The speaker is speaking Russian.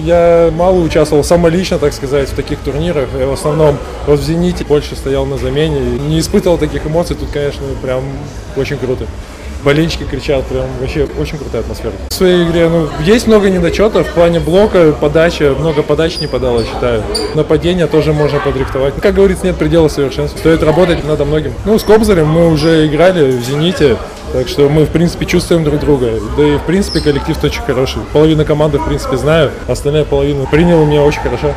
Я мало участвовал самолично, так сказать, в таких турнирах. Я в основном вот в «Зените» больше стоял на замене. Не испытывал таких эмоций. Тут, конечно, прям очень круто. Болельщики кричат, прям вообще очень крутая атмосфера. В своей игре, есть много недочетов в плане блока, подачи, много подач не подал, я считаю. Нападение тоже можно подрихтовать. Как говорится, нет предела совершенства. Стоит работать надо многим. С Кобзарем мы уже играли в «Зените», так что мы, в принципе, чувствуем друг друга. Да и, в принципе, коллектив очень хороший. Половина команды, в принципе, знаю, остальная половина приняла меня очень хорошо.